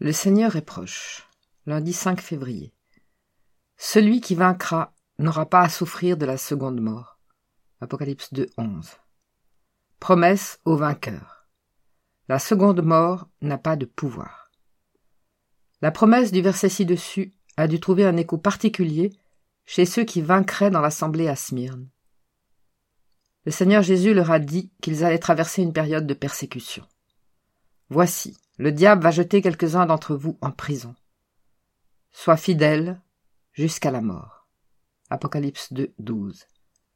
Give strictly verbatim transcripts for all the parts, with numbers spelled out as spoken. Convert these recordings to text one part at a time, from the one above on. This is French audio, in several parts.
Le Seigneur est proche. Lundi cinq février. Celui qui vaincra n'aura pas à souffrir de la seconde mort. Apocalypse deux, onze. Promesse au vainqueur. La seconde mort n'a pas de pouvoir. La promesse du verset ci-dessus a dû trouver un écho particulier chez ceux qui vaincraient dans l'assemblée à Smyrne. Le Seigneur Jésus leur a dit qu'ils allaient traverser une période de persécution. Voici, le diable va jeter quelques-uns d'entre vous en prison. Sois fidèle jusqu'à la mort. Apocalypse deux, douze.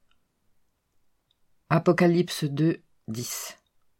Apocalypse deux, dix.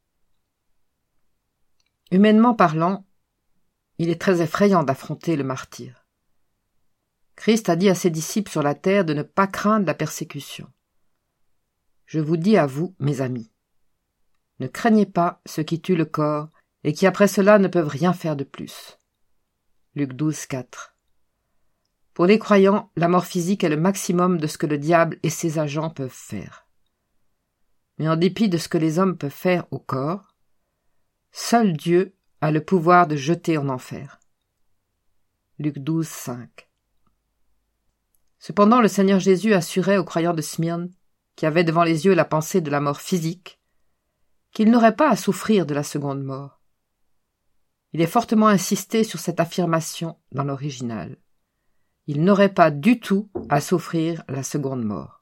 Humainement parlant, il est très effrayant d'affronter le martyre. Christ a dit à ses disciples sur la terre de ne pas craindre la persécution. Je vous dis à vous, mes amis, ne craignez pas ceux qui tuent le corps et qui après cela ne peuvent rien faire de plus. Luc douze, quatre. Pour les croyants, la mort physique est le maximum de ce que le diable et ses agents peuvent faire. Mais en dépit de ce que les hommes peuvent faire au corps, seul Dieu a le pouvoir de jeter en enfer. Luc douze, cinq. Cependant, le Seigneur Jésus assurait aux croyants de Smyrne, qui avaient devant les yeux la pensée de la mort physique, qu'ils n'auraient pas à souffrir de la seconde mort. Il est fortement insisté sur cette affirmation dans l'original. Ils n'auraient pas du tout à souffrir la seconde mort.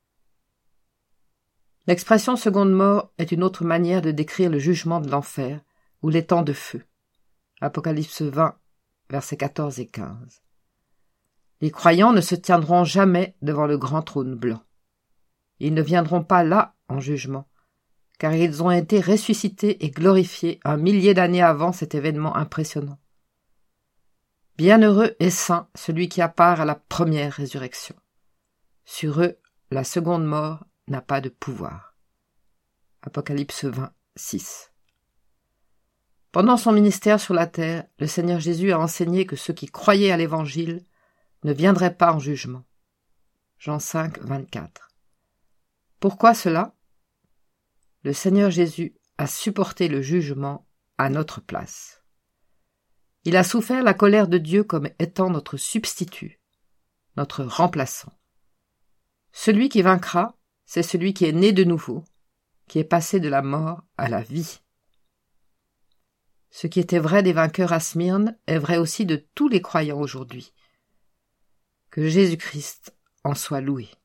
L'expression seconde mort est une autre manière de décrire le jugement de l'enfer ou les temps de feu. Apocalypse vingt, versets quatorze et quinze. Les croyants ne se tiendront jamais devant le grand trône blanc. Ils ne viendront pas là en jugement, car ils ont été ressuscités et glorifiés un millier d'années avant cet événement impressionnant. Bienheureux et saint celui qui a part à la première résurrection. Sur eux, la seconde mort n'a pas de pouvoir. Apocalypse vingt, six. Pendant son ministère sur la terre, le Seigneur Jésus a enseigné que ceux qui croyaient à l'Évangile ne viendraient pas en jugement. Jean cinq, vingt-quatre. Pourquoi cela ? Le Seigneur Jésus a supporté le jugement à notre place. Il a souffert la colère de Dieu comme étant notre substitut, notre remplaçant. Celui qui vaincra, c'est celui qui est né de nouveau, qui est passé de la mort à la vie. Ce qui était vrai des vainqueurs à Smyrne est vrai aussi de tous les croyants aujourd'hui. Que Jésus-Christ en soit loué.